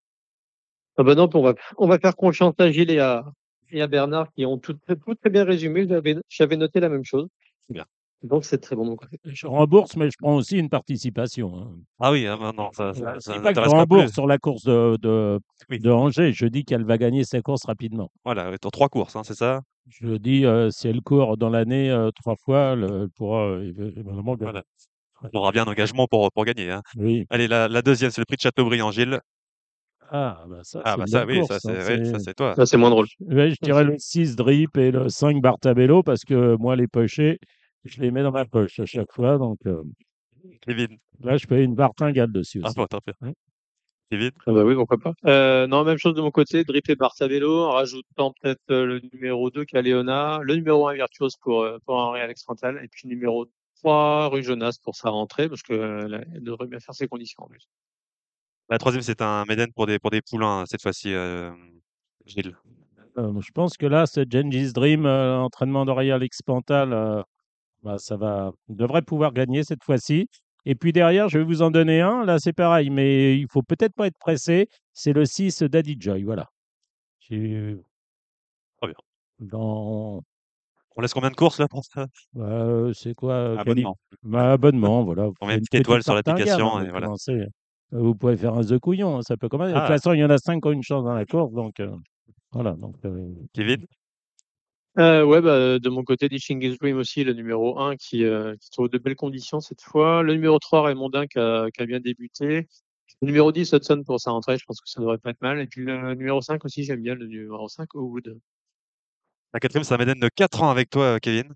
Ah bah non, on va, on va faire confiance à Gilles et à, et à Bernard qui ont tout, tout très bien résumé. J'avais, j'avais noté la même chose.
C'est bien.
Donc c'est très bon de mon côté.
Je rembourse, mais je prends aussi une participation, hein.
Ah oui, ah, bah non, ça,
Voilà.
ça,
Je
ça
dis pas que je
n'intéresse pas plus.
rembourse sur la course de, de,
Oui,
de Angers. Je dis qu'elle va gagner sa course rapidement.
voilà, dans trois courses, hein, c'est ça?
Je dis, euh, si elle court dans l'année euh, trois fois, le- elle pourra euh, éve- éventuellement gagner.
Voilà.
Ouais.
On aura bien un engagement pour, pour gagner, hein.
Oui.
Allez, la, la deuxième, c'est le prix de Châteaubriand, Gilles.
Ah, bah ça,
Ah
c'est
bah
une
ça,
belle
oui, ça
course, hein.
c'est ouais,
C'est...
ça c'est toi.
Là, c'est moins drôle.
Ouais, je dirais le six Drip et le cinq Bartabello parce que moi, les pochets, je les mets dans ma poche à chaque fois. Donc euh,
Kevin.
là, je fais une martingale dessus
Ah
aussi.
bon, tant pis.
Hein.
Kevin.
Ah bah oui, pourquoi pas. Euh, non, même chose de mon côté, Drip et Bartabello, en rajoutant peut-être euh, le numéro deux qui a Léona, le numéro un Virtuose pour, euh, pour Henri Alex Frontal, et puis numéro trois Rue Jonas pour sa rentrée, parce que euh, là, elle devrait bien faire ses conditions en plus.
La troisième, c'est un Méden pour des, pour des poulains, cette fois-ci, euh, Gilles.
Euh, je pense que là, ce Genji's Dream, euh, entraînement d'Oreal Expantal, euh, bah, ça va, il devrait pouvoir gagner cette fois-ci. Et puis derrière, je vais vous en donner un. Là, c'est pareil, mais il faut peut-être pas être pressé. C'est le six Daddy Joy. Voilà. J'ai-
Très bien.
Dans,
On laisse combien de courses là pour ça?
bah, euh, c'est quoi, euh, quali-
Abonnement.
bah, abonnement, voilà. Vous
On met
faites
une
une
petite étoile
petite
sur
martingale, hein,
l'application
vous
et voilà.
commencez. euh, Vous pouvez faire un The Couillon, hein, ça peut commencer. De toute
Ah,
façon, il y en a cinq qui ont une chance dans la course, donc euh, voilà. Donc, euh,
Kevin.
Euh, ouais, bah, de mon côté, Dishing is Dream aussi, le numéro un qui, euh, qui trouve de belles conditions cette fois. Le numéro trois Raymondin qui a, qui a bien débuté. Le numéro dix Hudson pour sa rentrée, je pense que ça devrait pas être mal. Et puis le numéro cinq aussi, j'aime bien le numéro cinq Wood.
La quatrième, c'est un Méden de quatre ans avec toi, Kevin.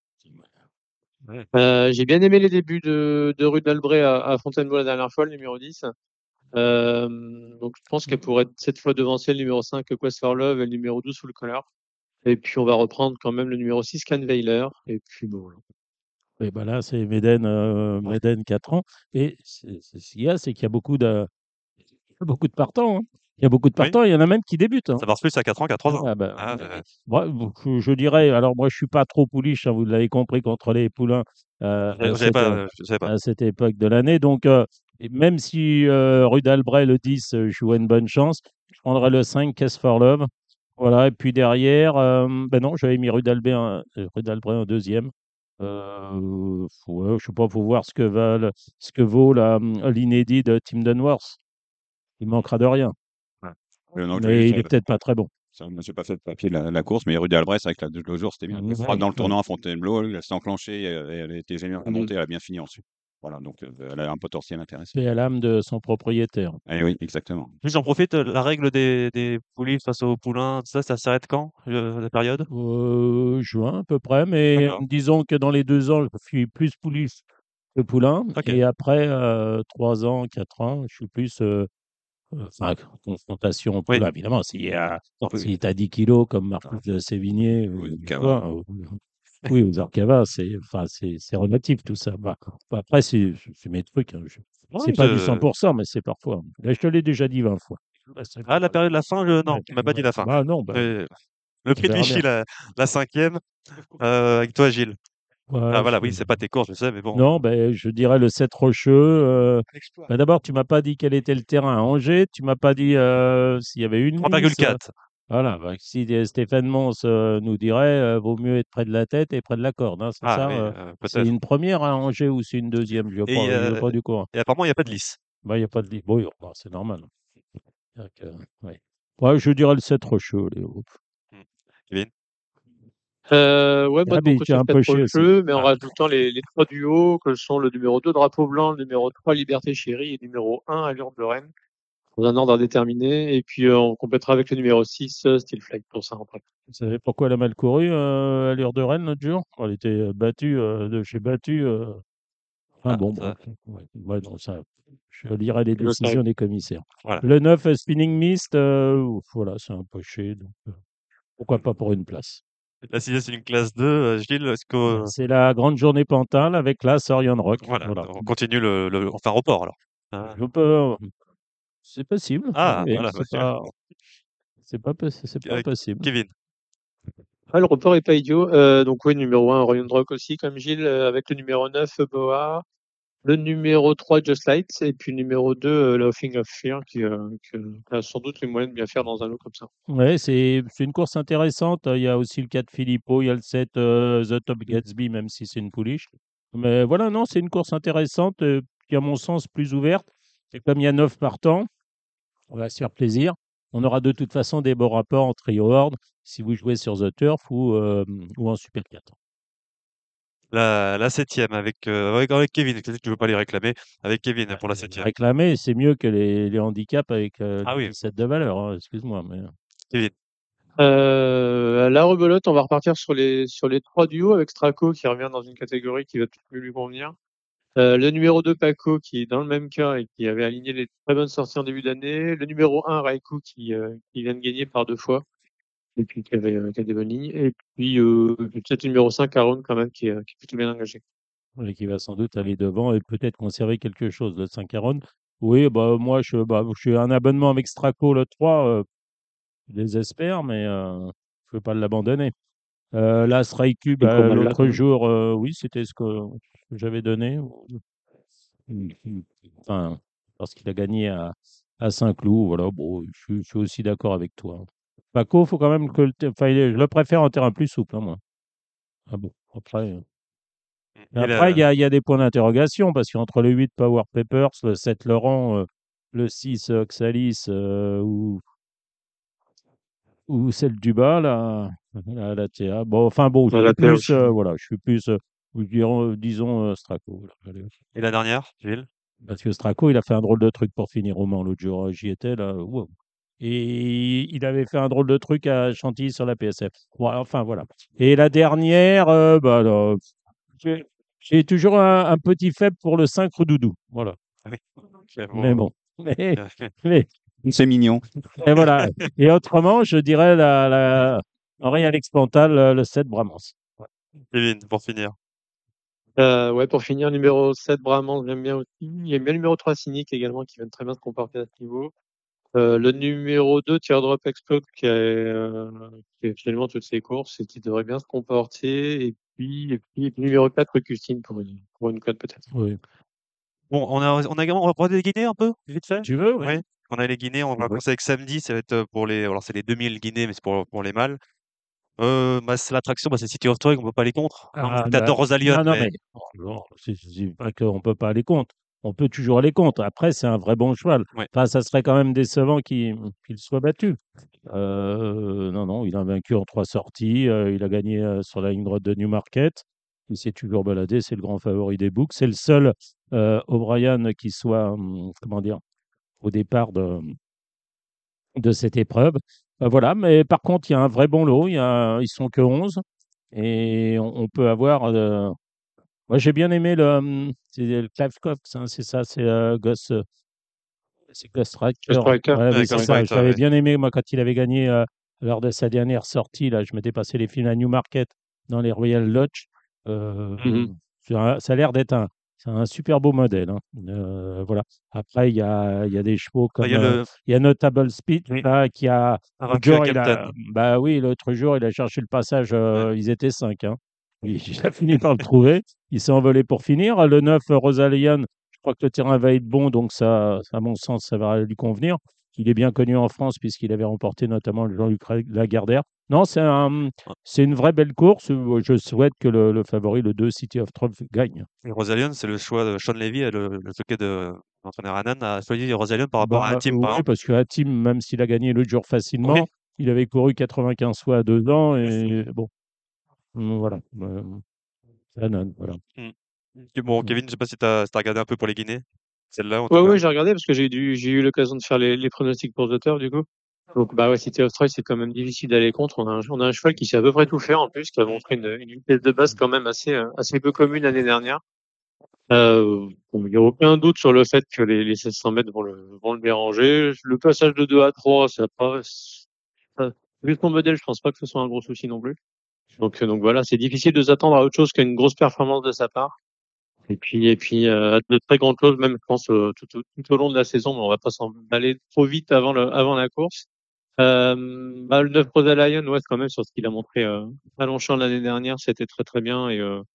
Ouais.
Euh, j'ai bien aimé les débuts de, de Rude d'Albret à, à Fontainebleau la dernière fois, le numéro dix. Euh, donc je pense qu'elle pourrait être cette fois devancer le numéro cinq Quest for Love et le numéro douze Full Color. Et puis on va reprendre quand même le numéro six Canveiler. Et puis bon, voilà.
et ben là, c'est Méden, euh, Méden quatre ans. Et c'est- c'est- ce qu'il y a, c'est qu'il y a beaucoup de, il y a beaucoup de partants, hein. Il y a beaucoup de
Oui,
partants, il y en a même qui débutent, hein.
ça marche plus à quatre ans qu'à trois ans.
Ah ben,
Ah,
mais-
euh,
moi, je je dirais, alors moi je suis pas trop pouliche, hein, vous l'avez compris, contre les poulains euh,
j'avais
à
j'avais
cette,
pas,
euh,
euh, je savais pas.
à cette époque de l'année. Donc, euh, et même si euh, Rue d'Albret, le dix, euh, jouait une bonne chance, je prendrais le cinq, Case for Love. Voilà, et puis derrière, euh, ben non, j'avais mis Rue d'Albret, en- euh, Rue d'Albret en deuxième. Euh, faut- ouais, je sais pas, faut voir ce que, valent- ce que vaut la- l'inédit de Tim Dunworth. Il manquera de rien,
Ouais.
Euh, non, je l'ai vu,
mais
ça,
il est peut-être pas très bon.
ça, moi, j'ai pas fait le papier de la, la course, mais Rue d'Albret, c'est vrai que la- le jour, c'était bien.
Ouais,
Je crois que dans le
ouais.
tournant à Fontainebleau, elle s'est enclenchée, elle, elle était géniale à
Mhm.
monter, elle a bien fini ensuite. Voilà, donc euh, elle a un potentiel intéressant.
C'est à l'âme de son propriétaire.
Eh oui, exactement.
Juste, j'en profite, euh, la règle des, des poulies face aux poulains, tout ça, ça s'arrête quand, euh, la période?
Euh, juin à peu près, mais
D'accord.
disons que dans les deux ans, je suis plus pouliche que poulain.
Ok.
Et après euh, trois ans, quatre ans, je suis plus euh, euh, enfin, confrontation
Oui.
poulain. Évidemment, s'il y a,
Non, oui,
si tu as dix kilos comme Marcus de Sévigné, ou
Oui,
ou
Cava.
quoi, ou- oui, aux Arcava, c'est enfin, c'est c'est relatif tout ça. Bah, bah, après, c'est c'est mes trucs, hein. Je-
oui,
C'est pas du cent
je...
pour cent, mais c'est parfois. Là, je te l'ai déjà dit vingt fois. Bah, c'est
Ah, la
pas-
période de la fin, je... non,
ouais,
tu m'as pas dit
ouais.
la fin.
Bah non, bah,
Mais le
on
prix de
verra bien.
Vichy, la, la cinquième, euh, avec toi, Gilles.
Ouais,
Ah, voilà,
je-
oui, c'est pas tes courses, je sais, mais bon.
Non, ben, je dirais le sept Rocheux. euh, ben, d'abord, tu m'as pas dit quel était le terrain à Angers. Tu m'as pas dit euh, s'il y avait une lice. euh,
trois virgule quatre.
Voilà, ben, si euh, Stéphane Mons euh, nous dirait, euh, vaut mieux être près de la tête et près de la corde, hein, c'est
Ah,
ça
oui,
euh,
euh,
c'est
peut-être.
une première à Angers ou c'est une deuxième? Je
Et,
pas, je
euh,
pas du courant.
et apparemment, il n'y a pas de lice.
Ben, il n'y a pas de lit. Bon, bon, c'est normal. Donc, euh, ouais. Ouais, je dirais le sept Rocheux. Allez, hop.
Hmm. Kevin?
Euh, ouais, moi
Ah,
de mon
mais il
côté,
fait
je
un
fais
peu
trop
chier
le
aussi.
jeu, mais en
Ah,
rajoutant les, les trois duos, que sont le numéro deux, Drapeau Blanc, le numéro trois, Liberté Chérie, et le numéro un, Allure de Rennes, dans un ordre indéterminé. Et puis, euh, on complétera avec le numéro six, euh, Steel Flight, pour ça, après.
Vous savez pourquoi elle a mal couru euh, à l'heure de Rennes l'autre jour? Elle était euh, battue euh, de chez battue. euh. Enfin
ah,
bon,
ça,
bref. Ouais, ouais, non, ça, je lirai les
Je sais.
décisions des commissaires.
voilà.
Le neuf, euh, Spinning Mist, euh, ouf, voilà, c'est un poché. Donc, euh, pourquoi pas pour une place?
La sixième, c'est une classe deux. euh, Gilles, est-ce que,
Euh, C'est la grande journée Pantal avec la Sorian Rock.
voilà,
Voilà.
on continue le, le, on fait un report alors. Ah,
Je peux, c'est possible.
ah,
Oui,
voilà, bah,
c'est pas, c'est pas, possi- c'est pas
euh,
impossible.
Kevin.
Ah, le report est pas idiot. Euh, donc, oui, numéro un, Royaume Rock aussi, comme Gilles, euh, avec le numéro neuf, Boa, le numéro trois, Just Light, et puis le numéro deux, euh, Laughing of Fear, qui, euh, qui a sans doute les moyens de bien faire dans un lot comme ça.
Ouais, c'est c'est une course intéressante. Il y a aussi le quatre Filippo, il y a le sept euh, The Top Gatsby, même si c'est une pouliche. Mais voilà, non, c'est une course intéressante euh, qui, à mon sens, plus ouverte. Et comme il y a neuf partants, on va se faire plaisir. On aura de toute façon des bons rapports en trio horde si vous jouez sur The Turf ou, euh, ou en Super quatre.
La, la septième avec, euh, avec, avec Kevin. Peut-être que tu veux pas les réclamer. Avec Kevin
Ouais,
pour la
les
septième.
réclamer, c'est mieux que les, les handicaps avec euh,
Ah oui,
les sept de valeur, hein, excuse-moi. Mais...
Kevin.
Euh, la rebelote, on va repartir sur les, sur les trois duos avec Straco qui revient dans une catégorie qui va tout mieux lui convenir. Euh, le numéro deux, Paco, qui est dans le même cas et qui avait aligné les très bonnes sorties en début d'année. Le numéro un, Raikou, qui, euh, qui vient de gagner par deux fois et puis qui avait, euh, qui a des bonnes lignes. Et puis, euh, peut-être le numéro cinq, Aaron, quand même, qui est, qui est plutôt bien engagé.
Et qui va sans doute aller devant et peut-être conserver quelque chose, le cinq Aron. Oui, bah, moi, je, bah, je suis un abonnement avec Straco, le trois, euh, je les espère, mais euh, je ne veux pas l'abandonner. Euh, là, Straiku,
C'est pas
bah,
mal là, quand
l'autre
même.
jour, euh, oui, c'était ce que, que j'avais donné. Enfin, parce qu'il a gagné à, à Saint-Cloud. Voilà, bon, je, suis je suis aussi d'accord avec toi. Paco, faut quand même que le, ter- enfin, je le préfère en terrain plus souple, hein, moi. Ah bon, après. euh, Mais
Et
après, il y
la,
a, il y a des points d'interrogation parce qu'entre le huit Power Papers, le sept Laurent, euh, le six euh, Oxalis euh, ou, ou celle du bas, là, la, la T A. Bon, enfin bon, je
Dans
suis
la terre
plus,
aussi.
euh, voilà, je suis plus, euh, ou dirons- disons, euh, Straco. Voilà. Allez.
et la dernière, Gilles.
Parce que Straco, il a fait un drôle de truc pour finir au Mans l'autre jour. euh, J'y étais, là. Wow. Et il avait fait un drôle de truc à Chantilly sur la P S F. Bon, enfin, voilà. Et la dernière, euh, bah, alors, j'ai j'ai toujours un, un petit faible pour le cinq Roudoudou. Voilà.
Ah oui. Ok,
Mais
bon.
bon. Mais,
euh,
mais
C'est mignon.
et voilà. Et autrement, je dirais la, la Henri Alex Pantal, le le sept Brahmans.
Kevin, pour finir.
Euh, ouais, pour finir, numéro sept, Brahman, j'aime bien aussi. Il y a bien le numéro trois, Cynique également, qui vient très bien se comporter à ce niveau. Euh, le numéro deux, Teardrop Explode, qui a, euh, qui a finalement toutes ses courses et qui devrait bien se comporter. Et puis, et puis, et puis numéro quatre, Custine, pour une, pour une cote peut-être.
Oui.
Bon, on a, on a également, on va prendre les guinées un peu, vite fait.
Tu veux, oui.
Oui. On a les guinées, on va
Ouais.
commencer avec samedi, ça va être euh, pour les, alors c'est les deux mille guinées, mais c'est pour, pour les mâles. Euh, bah, c'est l'attraction, bah, c'est City of Troy, on peut pas aller contre. Non,
Ah, bah,
t'adores Rosalion,
non, non,
mais
mais oh, non, c'est c'est pas qu'on ne peut pas aller contre. On peut toujours aller contre. Après, c'est un vrai bon cheval.
ouais.
Enfin, ça serait quand même décevant qu'il qu'il soit battu. Euh, non, non, il a vaincu en trois sorties. Euh, il a gagné euh, sur la ligne droite de Newmarket. Il s'est toujours baladé. C'est le grand favori des books. C'est le seul euh, O'Brien qui soit, hum, comment dire, au départ de, de cette épreuve. Euh, voilà, mais par contre, il y a un vrai bon lot. Il y a, ils sont que onze et on, on peut avoir. euh, Moi, j'ai bien aimé le, hum, c'est le Clive Cox, hein, c'est ça, c'est euh, Ghost, euh, c'est Ghost
Le
Rider.
Striker.
Ouais, oui,
Ouais,
c'est
Ouais.
ça. Je
Ghostwriter,
l'avais
ouais.
bien aimé, moi, quand il avait gagné euh, lors de sa dernière sortie. Là, je m'étais passé les films à Newmarket dans les Royal Lodge. Euh,
Mhm.
c'est un- ça a l'air d'être un, c'est un super beau modèle, hein. Euh, voilà. Après, il y a, il y a des chevaux
Ah, il
comme
y a
euh,
le,
il y a Notable Speed
oui,
là, qui a
un
l'autre
vaincu à
jour, il
Captain.
a, bah oui, l'autre jour, il a cherché le passage.
Ouais.
Euh, ils étaient cinq, hein. Il il a fini par le trouver. Il s'est envolé pour finir. Le neuf, Rosalian, je crois que le terrain va être bon, donc ça, à mon sens, ça va lui convenir. Il est bien connu en France puisqu'il avait remporté notamment le Jean-Luc Lagardère. Non, c'est un, c'est une vraie belle course. Euh, Je souhaite que le, le favori, le deux, City of Trump, gagne.
Et Rosalion, c'est le choix de Sean Levy, le, le jockey de l'entraîneur Hanan, a choisi Rosalion par rapport à un
Bah,
team, par
oui,
exemple.
parce que Hatim, même s'il a gagné l'autre jour
Oui,
facilement, il avait couru quatre-vingt-quinze fois à deux ans
oui, c'est
et bon. Mmh, voilà, heu, ça donne, voilà.
Mmh. Et bon,
Mmh.
Kevin, je sais pas si tu as si tu as regardé un peu pour les Guinées? Celle-là, en tout
Ouais,
cas?
ouais, j'ai regardé parce que j'ai dû j'ai eu l'occasion de faire les les pronostics pour The Turf, du coup. Donc bah, ouais, City of Troyes, c'est quand même difficile d'aller contre. On a un on a un cheval qui sait à peu près tout faire en plus, qui a
Mmh.
montré une une vitesse de base quand même assez, heu, assez peu commune l'année dernière. Heu, bon, il y a aucun doute sur le fait que les les seize cents mètres vont le vont le déranger. Le passage de deux à trois, ça a pas s ça vu son modèle, je pense pas que ce soit un gros souci non plus. Donc heu, donc voilà, c'est difficile de s'attendre à autre chose qu'à une grosse performance de sa part. Et puis et puis, heu, à de très grandes choses, même je pense, heu, tout au tout au long de la saison, mais on va pas s'emballer trop vite avant le avant la course. Hem, bah, le neuf Rosa Lion, ouais, quand même sur ce qu'il a montré, heu, à Longchamp l'année dernière, c'était très, très bien et heu,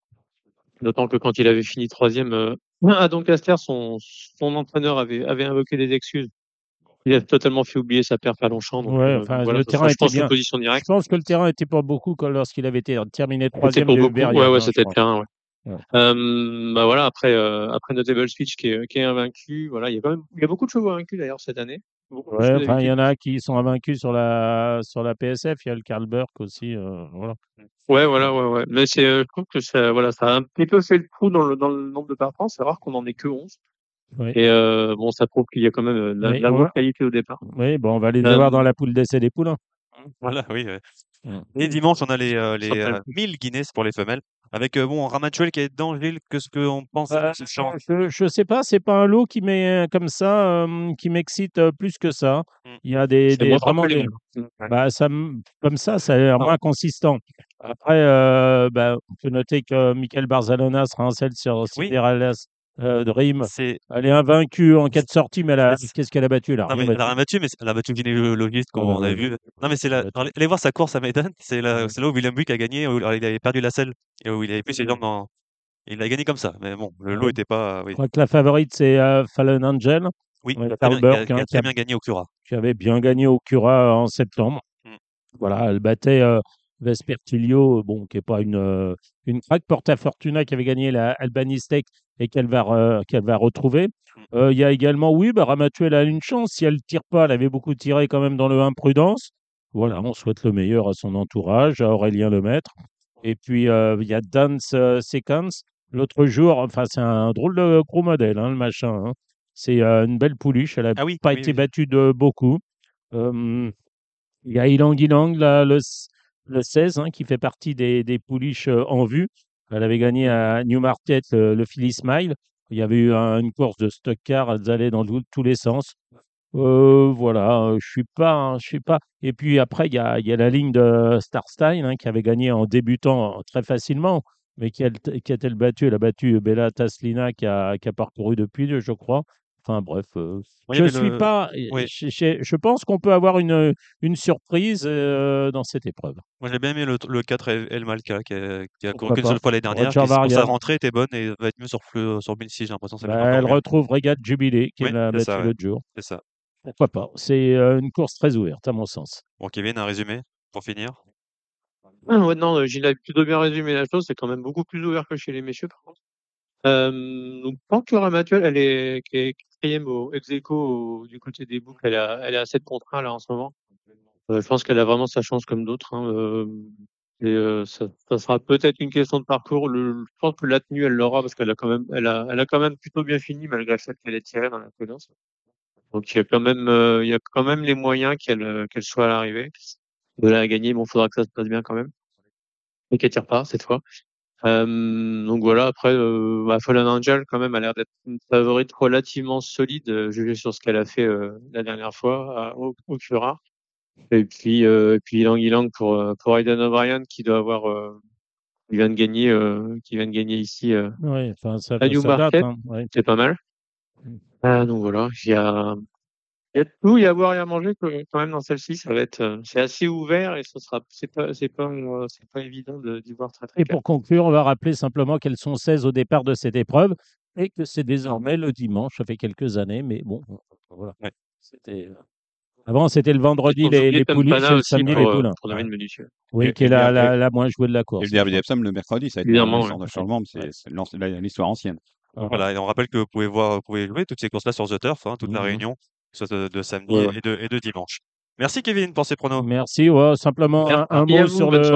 d'autant que quand il avait fini troisième, heu, à Doncaster, son son entraîneur avait avait invoqué des excuses. Il a totalement fait oublier sa perf à Longchamp, donc
Ouais,
heu, donc
enfin,
voilà,
le
ce sera,
terrain
je
était
pense,
bien.
l'opposition
Je
directe.
pense que le terrain était pour beaucoup quand lorsqu'il avait été terminé
C'était
troisième
pour
de
beaucoup. Ouais,
Hubert-Yann,
ouais,
hein, je
c'était le
crois.
terrain, ouais.
Ouais.
Hem, bah, voilà, après, heu, après Notable Speech qui est qui est invaincu, voilà, il y a quand même il y a beaucoup de chevaux invaincus d'ailleurs cette année, beaucoup plus
Ouais,
que
enfin, il y
d'habitude.
en a qui sont invaincus sur la sur la P S F. Il y a le Karl Burke aussi, heu, voilà.
Mmh.
Ouais, voilà, ouais, ouais, mais c'est, heu, je trouve que ça, voilà, ça a un petit peu fait le trou dans le dans le nombre de partants. C'est rare qu'on en ait que onze
Oui,
et heu, bon, ça prouve qu'il y a quand même, heu, de la de
oui,
la
on
grosse
va
qualité au départ.
oui, bon, on va les avoir dans
Hem,
la poule d'essai des poulains.
Mmh. Voilà, oui, ouais.
Mmh.
Et dimanche, on a les, heu,
ça
les,
peut
heu, mille Guinness pour les femelles avec, heu, bon, Ramatuelle qui est dedans. Gilles, qu'est-ce qu'on pense de
Bah,
ce champ?
je je sais pas, c'est pas un lot qui m'est comme ça, hem, qui m'excite, heu, plus que ça.
Mmh.
Il y a des
c'est
des
moins frappé
vraiment
les
des
moules. Mmh.
Ouais.
bah, ça me comme ça, ça a l'air
Ah,
moins consistant. Après, heu, bah, on peut noter que Michael Barzalona sera en selle sur
oui,
Cinderella's heu, Dream.
c'est
Elle est invaincue en quatre sorties, mais elle a
yes.
qu'est-ce qu'elle a battu? Elle a
Non,
rien
mais elle a
battu.
rien battu, mais c elle a battu Gynécologiste comme
Ah bah,
on avait
ouais,
vu. Non, mais c'est
rien
la
battu.
allez allez voir sa course à Maiden, c'est là
Mmh.
c'est là où William Buick a gagné, où alors il avait perdu la selle et où il avait plus ses
Mmh.
jambes dans il a gagné comme ça, mais bon, le lot
Ouais.
était pas
Je
oui.
crois que la favorite, c'est, heu, Fallen Angel,
Oui,
ouais,
qui a très
Karl
bien qui a
Burke,
qui
hein,
a
qui a
très bien gagné au Cura.
qui avait bien gagné au Cura en septembre.
Mmh.
Voilà, elle battait, heu, Vespertilio, bon, qui est pas une, heu, une craque. Porta Fortuna qui avait gagné la Albany Stakes et qu'elle va re qu'elle va retrouver.
Mmh.
Heu, il y a également, oui, bah, Ramatuelle a une chance. Si elle tire pas, elle avait beaucoup tiré quand même dans le Imprudence. Voilà, on souhaite le meilleur à son entourage, à Aurélien Lemaître. Et puis, heu, il y a Dance, heu, Sequence. L'autre jour, enfin, c'est un drôle de gros modèle, hein, le machin, hein. C'est, heu, une belle pouliche. Elle a
Ah oui,
pas
oui,
été
oui.
battue de beaucoup. Hem Il y a Ylang Ylang, là, le, s- le seize, hein, qui fait partie des, des pouliches euh, en vue. Elle avait gagné
Mmh.
à Newmarket le, le Philly Smile. Il y avait eu un- une course de stock car, elles allaient dans tous tous les sens. Euh, voilà, euh, je suis pas, hein, je suis pas. Et puis après, il y a, il y a la ligne de Star Style, hein, qui avait gagné en débutant très facilement, mais qui a, qui a-t-elle battu? Elle a battu Bella Taslina qui a, qui a parcouru depuis, je crois. Enfin bref, euh,
Moi, il y
je
avait
suis
le
pas.
oui,
Je, je- je pense qu'on peut avoir une, une surprise euh, dans cette épreuve.
moi j'ai bien aimé le le quatre El El Malka qui a qui a couru
Pourquoi
qu'une seule
pas?
fois l'année dernière,
Roger
qui pour sa
Varian,
rentrée était bonne et va être mieux sur Fleu sur Milsy, j'ai l'impression que ça va être
bah,
encore
elle
mieux.
retrouve Regat Jubilé,
Oui,
qu'elle a
c'est
battu
ça, ouais,
l'autre jour.
c'est ça.
Pourquoi pas? C'est euh, une course très ouverte, à mon sens.
Bon, Kevin, un résumé pour finir?
Ah ouais, non, heu, Gilles a plutôt bien résumé la chose, c'est quand même beaucoup plus ouvert que chez les messieurs, par contre. Hem, donc tant que Ramatuelle, elle est qui est quatrième au ex aequo au du côté des boucles, elle est à elle est à sept contre un là en ce moment. Heu, je pense qu'elle a vraiment sa chance comme d'autres, hein, hem et heu, ça ça sera peut-être une question de parcours. Le Je pense que la tenue, elle l'aura parce qu'elle a quand même elle a elle a quand même plutôt bien fini malgré le fait qu'elle ait tiré dans la prudence. Donc il y a quand même, heu, il y a quand même les moyens qu'elle, heu, qu'elle soit à l'arrivée. De là à gagner, bon, faudra que ça se passe bien quand même et qu'elle tire pas cette fois. Hem, donc voilà, après, heu, bah, Fallen Angel quand même a l'air d'être une favorite relativement solide, heu, jugé sur ce qu'elle a fait, heu, la dernière fois à au au Cura. Et puis, heu, et puis Ylang Ylang pour, heu, pour Aidan O'Brien qui doit avoir, heu, qui vient de gagner, heu, qui vient de gagner ici, heu,
Oui, enfin, ça,
à
ça date,
Newmarket.
hein, ouais.
C'est pas mal.
Mm.
Heu, donc voilà, il y a il y a de tout, il y a à boire et à manger que quand même dans celle-ci, ça va être, heu, c'est assez ouvert et ce sera c'est pas c'est pas, heu, c'est pas évident de d'y voir très, très
Et
clair.
pour conclure, on va rappeler simplement qu'elles sont seize au départ de cette épreuve et que c'est désormais le dimanche. Ça fait quelques années, mais bon, voilà.
Ouais.
C'était, euh, avant, c'était le
Et
vendredi
sans
les,
oublier
les pouliches et
Tempana
le
aussi
samedi les
pour, heu,
poulains.
pour
Ouais.
David Menutier.
Oui,
Et,
qui est
et le
la,
derby,
la, la moins jouée de la
et le
course, je
derby
crois.
d'Epsom le mercredi, ça va être la
Évidemment, ouais.
naissance de
Ouais,
changement,
ouais,
c'est c'est l'anci- la- l'histoire ancienne.
voilà.
Voilà et on rappelle que vous pouvez voir vous pouvez jouer toutes ces courses-là sur The Turf, hein, toute la
Mhm.
réunion, que ce soit de de samedi
Ouais, ouais.
et de et de dimanche. Merci Kevin pour ces pronos.
Merci. Ouais, simplement un, un
Merci à
mot
vous,
sur
bonne soirée.
le,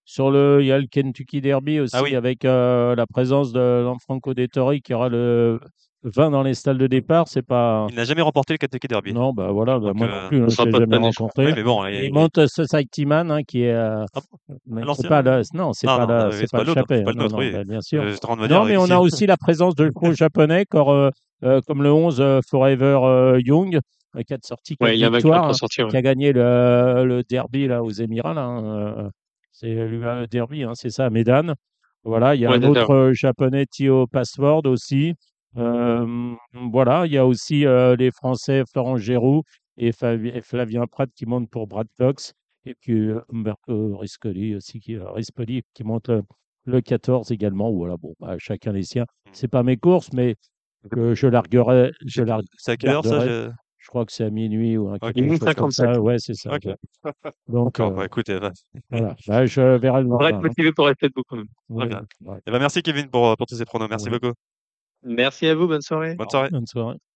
sur le, il y a le Kentucky Derby aussi
Ah oui.
avec euh, la présence de Lanfranco Dettori qui aura le vingt dans les stalles de départ. C'est pas.
Il n'a jamais remporté le Kentucky Derby.
Non, bah voilà, bah
Donc,
moi non
euh,
plus, hein,
Ce
je
sera
l'ai
pas
jamais
cette année, je crois.
rencontré.
oui, mais bon,
Et
il,
il monte euh, Society Man, hein, qui est. euh,
Ah,
mais c'est
l'ancien.
pas le, non, c'est
Non,
pas
non,
la,
mais
c'est
c'est
pas
pas
le
l'autre,
Chappé,
c'est pas
hein,
le
non,
nôtre,
non,
oui.
bah, bien sûr.
Euh, J'étais en train de me
Non,
dire,
mais on
ici.
a aussi la présence de chevaux japonais, comme, euh, euh, comme le onze euh, Forever euh, Young, euh, qui a sorti quatre
Ouais, il y a Mac
victoires,
encore
hein,
sorti, ouais.
qui a gagné le, le derby là, aux Émirats. Là, hein, euh, c'est le derby, hein, c'est ça, à Médane. Voilà, il y a
Ouais,
un
c'est ça.
autre euh, japonais, Tio Password aussi. Euh, voilà, il y a aussi euh, les Français Florent Géroux et, Favi- et Flavien Prat qui montent pour Brad Cox. Et puis euh, Umberto Rispoli aussi, qui, euh, Rispoli qui monte le, le quatorze également. Voilà, bon, bah, chacun les siens. C'est pas mes courses, mais que je larguerai, je
C'est
la
c'est à quelle heure ça?
garderai.
je-
Je crois que c'est à minuit ou un-
Ok,
quelque
Minuit
chose comme
cinquante-sept.
ça. Ouais, c'est ça.
ok.
ouais. Donc,
D'accord,
euh,
bah écoute, eh ben,
voilà. Bah, je verrai le
On va être
lendemain. hein.
motivé pour rester debout quand même.
très
Ouais,
bien.
ouais,
Eh ben, merci Kevin pour, pour tous ces pronos. Merci
ouais.
beaucoup.
Merci à vous, bonne soirée.
Bonne soirée.
Bonne soirée.